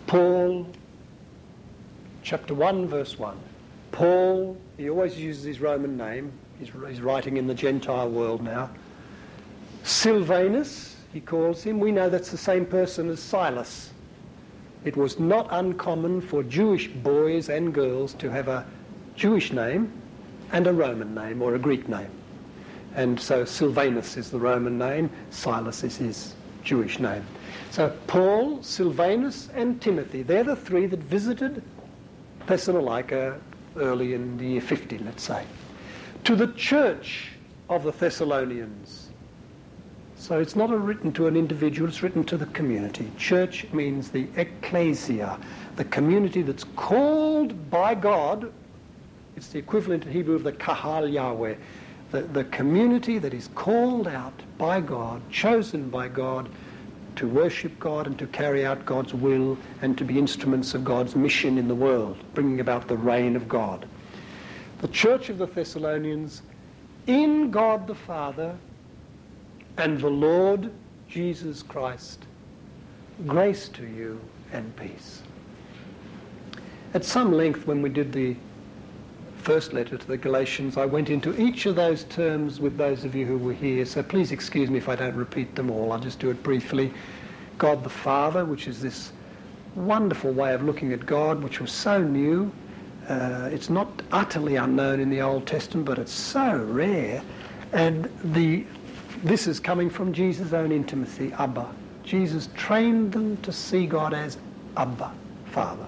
Paul, chapter 1, verse 1. Paul, he always uses his Roman name. He's writing in the Gentile world now. Silvanus, he calls him. We know that's the same person as Silas. It was not uncommon for Jewish boys and girls to have a Jewish name and a Roman name or a Greek name. And so Silvanus is the Roman name, Silas is his Jewish name. So Paul, Silvanus and Timothy, they're the three that visited Thessalonica early in the year 50, let's say. To the church of the Thessalonians. So it's not written to an individual, it's written to the community. Church means the ecclesia, the community that's called by God. It's the equivalent in Hebrew of the kahal Yahweh, the community that is called out by God, chosen by God to worship God and to carry out God's will and to be instruments of God's mission in the world, bringing about the reign of God. The church of the Thessalonians, in God the Father and the Lord Jesus Christ, grace to you and peace. At some length when we did the first letter to the Galatians, I went into each of those terms with those of you who were here, so please excuse me if I don't repeat them all. I'll just do it briefly. God the Father, which is this wonderful way of looking at God, which was so new. It's not utterly unknown in the Old Testament, but it's so rare. And this is coming from Jesus' own intimacy, Abba. Jesus trained them to see God as Abba, Father.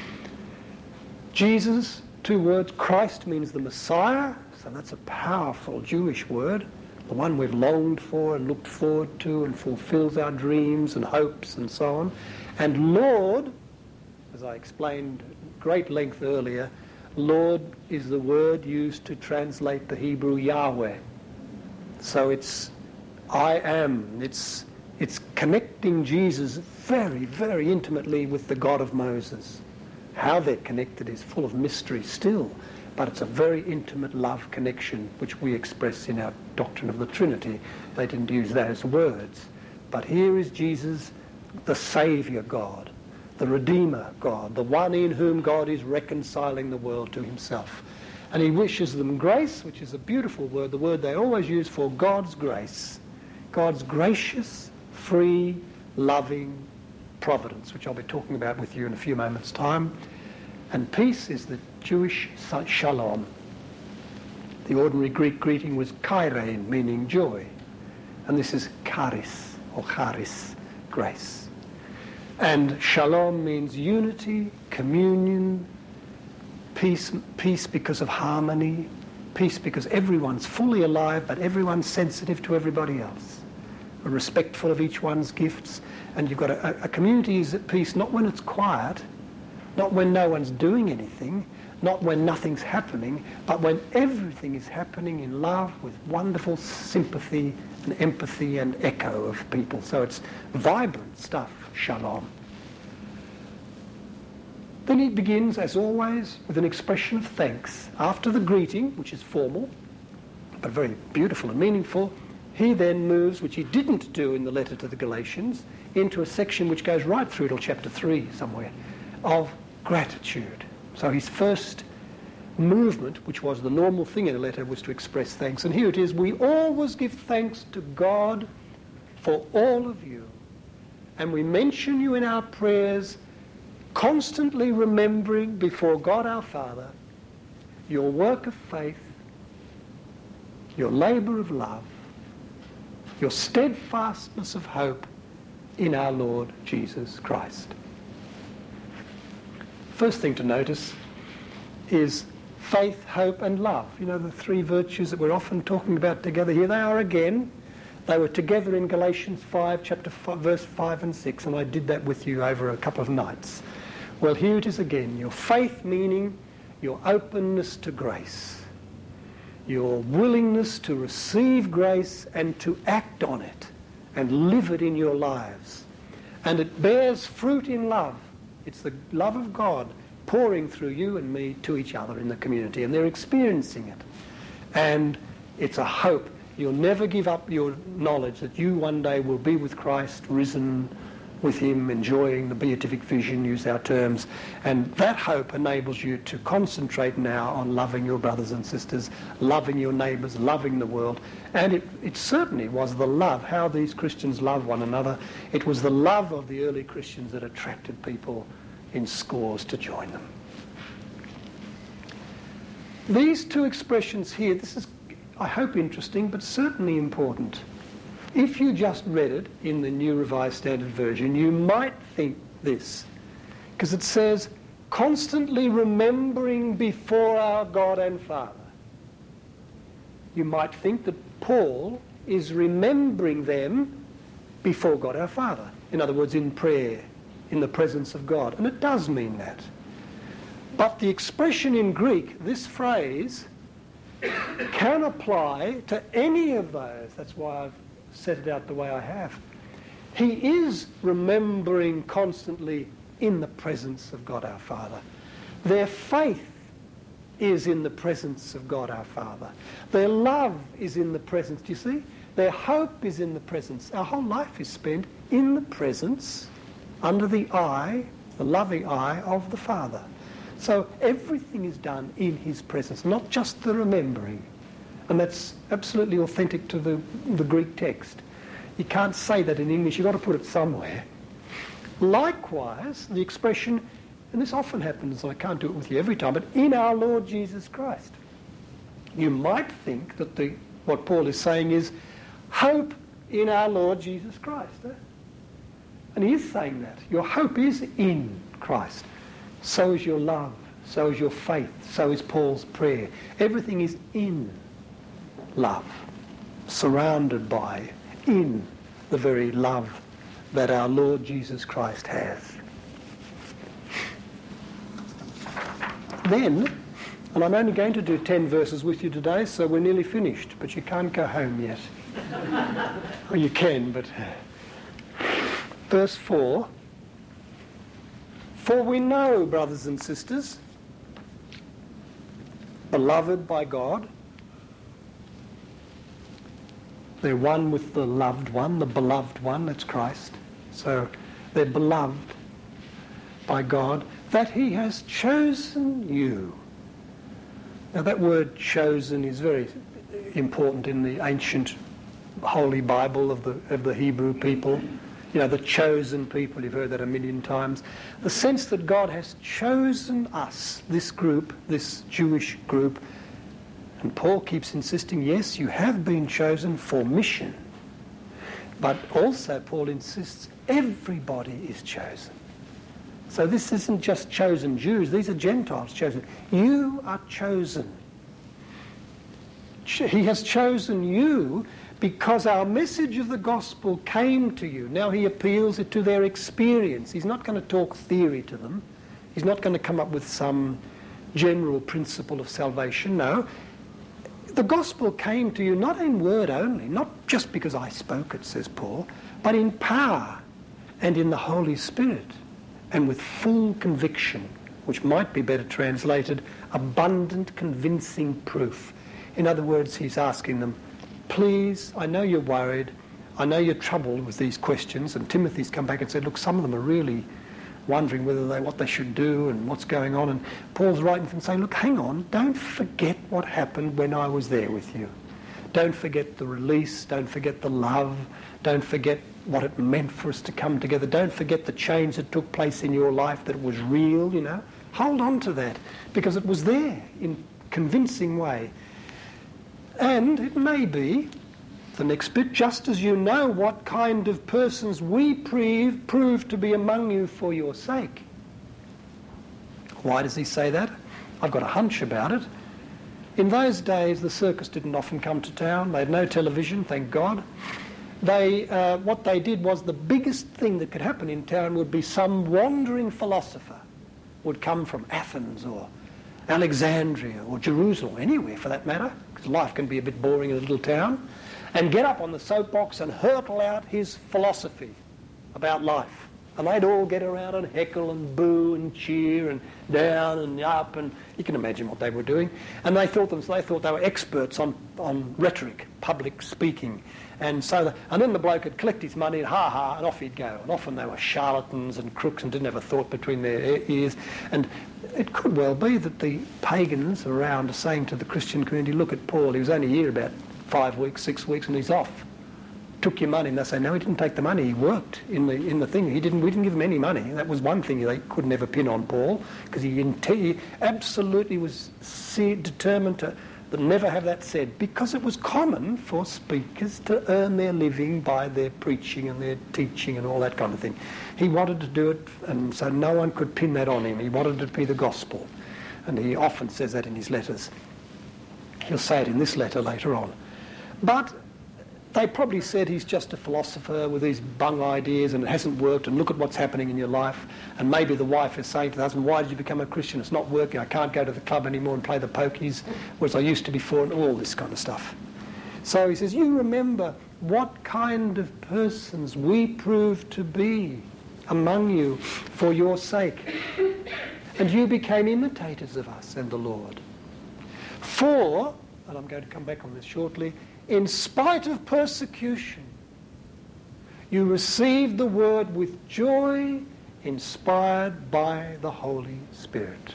Jesus, two words. Christ means the Messiah, so that's a powerful Jewish word, the one we've longed for and looked forward to and fulfills our dreams and hopes and so on. And Lord, as I explained at great length earlier, Lord is the word used to translate the Hebrew Yahweh. So it's I am. It's connecting Jesus very, very intimately with the God of Moses. How they're connected is full of mystery still, but it's a very intimate love connection which we express in our doctrine of the Trinity. They didn't use those words. But here is Jesus, the Saviour God, the Redeemer God, the one in whom God is reconciling the world to himself. And he wishes them grace, which is a beautiful word, the word they always use for God's grace. God's gracious, free, loving providence, which I'll be talking about with you in a few moments' time. And peace is the Jewish shalom. The ordinary Greek greeting was kairein, meaning joy. And this is charis, or charis, grace. And shalom means unity, communion, peace because of harmony, peace because everyone's fully alive, but everyone's sensitive to everybody else, respectful of each one's gifts. And you've got a community is at peace not when it's quiet, not when no one's doing anything, not when nothing's happening, but when everything is happening in love with wonderful sympathy and empathy and echo of people. So it's vibrant stuff, shalom. Then he begins, as always, with an expression of thanks. After the greeting, which is formal, but very beautiful and meaningful, he then moves, which he didn't do in the letter to the Galatians, into a section which goes right through till chapter 3 somewhere, of gratitude. So his first movement, which was the normal thing in a letter, was to express thanks. And here it is: we always give thanks to God for all of you, and we mention you in our prayers, constantly remembering before God our Father your work of faith, your labour of love, your steadfastness of hope in our Lord Jesus Christ. First thing to notice is faith, hope and love. You know, the three virtues that we're often talking about together here. They are again. They were together in Galatians 5, chapter 5, verse 5 and 6, and I did that with you over a couple of nights. Well, here it is again. Your faith meaning your openness to grace, your willingness to receive grace and to act on it and live it in your lives. And it bears fruit in love. It's the love of God pouring through you and me to each other in the community, and they're experiencing it. And it's a hope. You'll never give up your knowledge that you one day will be with Christ, risen, with him, enjoying the beatific vision, use our terms, and that hope enables you to concentrate now on loving your brothers and sisters, loving your neighbours, loving the world. And it certainly was the love, how these Christians love one another. It was the love of the early Christians that attracted people in scores to join them. These two expressions here, this is, I hope, interesting, but certainly important. If you just read it in the New Revised Standard Version, you might think this, because it says, constantly remembering before our God and Father. You might think that Paul is remembering them before God our Father. In other words, in prayer, in the presence of God. And it does mean that. But the expression in Greek, this phrase, can apply to any of those. That's why I've set it out the way I have. He is remembering constantly in the presence of God our Father. Their faith is in the presence of God our Father. Their love is in the presence. Do you see? Their hope is in the presence. Our whole life is spent in the presence, under the eye, the loving eye of the Father. So everything is done in his presence, not just the remembering. And that's absolutely authentic to the Greek text. You can't say that in English, you've got to put it somewhere. Likewise, the expression, and this often happens, I can't do it with you every time, but in our Lord Jesus Christ. You might think that what Paul is saying is, hope in our Lord Jesus Christ. And he is saying that. Your hope is in Christ. So is your love, so is your faith, so is Paul's prayer. Everything is in love, surrounded by, in the very love that our Lord Jesus Christ has. Then, and I'm only going to do 10 verses with you today, so we're nearly finished, but you can't go home yet. Well, you can, but... Verse 4, for we know, brothers and sisters, beloved by God, they're one with the loved one, the beloved one, that's Christ. So they're beloved by God, that he has chosen you. Now that word chosen is very important in the ancient Holy Bible of the Hebrew people. You know, the chosen people, you've heard that a million times. The sense that God has chosen us, this group, this Jewish group. And Paul keeps insisting, yes, you have been chosen for mission. But also Paul insists, everybody is chosen. So this isn't just chosen Jews, these are Gentiles chosen. You are chosen. He has chosen you because our message of the gospel came to you. Now he appeals it to their experience. He's not going to talk theory to them. He's not going to come up with some general principle of salvation. No. The gospel came to you not in word only, not just because I spoke it, says Paul, but in power and in the Holy Spirit and with full conviction, which might be better translated, abundant, convincing proof. In other words, he's asking them, please, I know you're worried, I know you're troubled with these questions, and Timothy's come back and said, look, some of them are really wondering what they should do and what's going on, and Paul's writing to them saying, look, hang on, don't forget what happened when I was there with you. Don't forget the release, don't forget the love, don't forget what it meant for us to come together, don't forget the change that took place in your life, that it was real, you know. Hold on to that, because it was there in a convincing way. And it may be, the next bit, just as you know what kind of persons we prove to be among you for your sake. Why does he say that? I've got a hunch about it. In those days, the circus didn't often come to town. They had no television, thank God. What they did was, the biggest thing that could happen in town would be some wandering philosopher would come from Athens or Alexandria or Jerusalem, anywhere for that matter, because life can be a bit boring in a little town, and get up on the soapbox and hurtle out his philosophy about life. And they'd all get around and heckle and boo and cheer and down and up, and you can imagine what they were doing. And they thought they were experts on rhetoric, public speaking. And then the bloke would collect his money and ha-ha, and off he'd go. And often they were charlatans and crooks and didn't have a thought between their ears. And it could well be that the pagans around are saying to the Christian community, look at Paul, he was only here about 5 weeks, 6 weeks, and he's off. Took your money. And they say, no, he didn't take the money, he worked in the thing. We didn't give him any money. That was one thing they could never pin on Paul, because he absolutely was determined to never have that said, because it was common for speakers to earn their living by their preaching and their teaching and all that kind of thing. He wanted to do it, and so no one could pin that on him. He wanted it to be the gospel. And he often says that in his letters. He'll say it in this letter later on. But they probably said he's just a philosopher with these bung ideas and it hasn't worked, and look at what's happening in your life. And maybe the wife is saying to the husband, why did you become a Christian? It's not working. I can't go to the club anymore and play the pokies, whereas I used to before, and all this kind of stuff. So he says, you remember what kind of persons we proved to be among you for your sake. And you became imitators of us and the Lord. For, and I'm going to come back on this shortly, in spite of persecution, you received the word with joy, inspired by the Holy Spirit.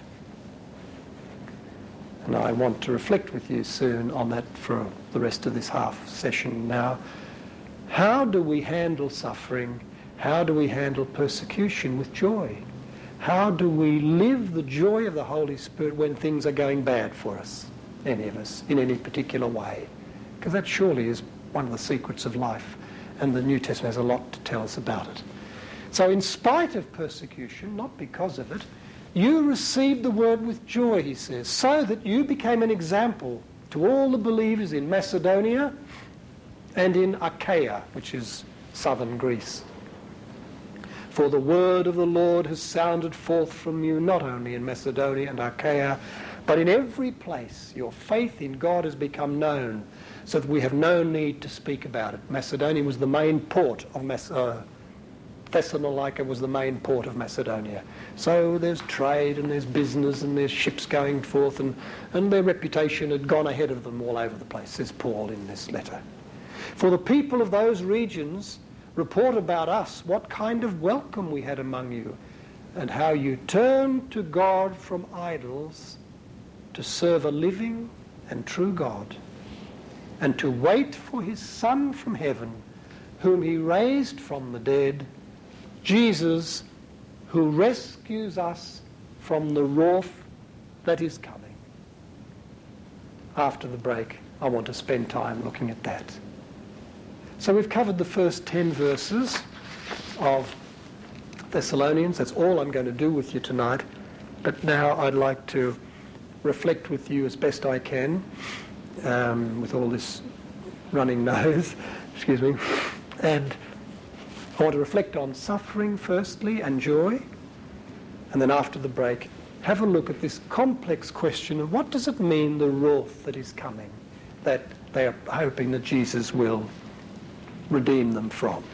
And I want to reflect with you soon on that for the rest of this half session now. How do we handle suffering? How do we handle persecution with joy? How do we live the joy of the Holy Spirit when things are going bad for us, any of us, in any particular way? Because that surely is one of the secrets of life, and the New Testament has a lot to tell us about it. So in spite of persecution, not because of it, you received the word with joy, he says, so that you became an example to all the believers in Macedonia and in Achaia, which is southern Greece. For the word of the Lord has sounded forth from you, not only in Macedonia and Achaia, but in every place. Your faith in God has become known, so that we have no need to speak about it. Macedonia was the main port of Thessalonica was the main port of Macedonia. So there's trade and there's business and there's ships going forth, and their reputation had gone ahead of them all over the place, says Paul in this letter. For the people of those regions report about us what kind of welcome we had among you, and how you turned to God from idols to serve a living and true God, and to wait for his Son from heaven, whom he raised from the dead, Jesus, who rescues us from the wrath that is coming. After the break, I want to spend time looking at that. So we've covered the first 10 verses of Thessalonians. That's all I'm going to do with you tonight. But now I'd like to reflect with you as best I can, with all this running nose, excuse me, and I want to reflect on suffering firstly and joy, and then after the break have a look at this complex question of what does it mean, the wrath that is coming, that they are hoping that Jesus will redeem them from.